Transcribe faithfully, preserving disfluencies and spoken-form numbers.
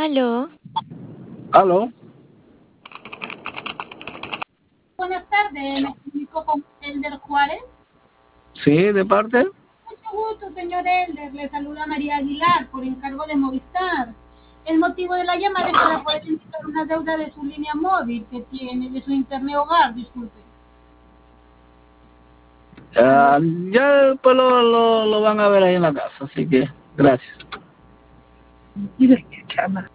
Aló, ¿Aló? Buenas tardes, me comunico con Elder Juárez. Sí, ¿de parte? Mucho gusto, señor Elder. Le saluda María Aguilar por encargo de Movistar. El motivo de la llamada es para poder indicar una deuda de su línea móvil que tiene, de su internet hogar, disculpe. Ah, ya después lo, lo, lo van a ver ahí en la casa, así que gracias.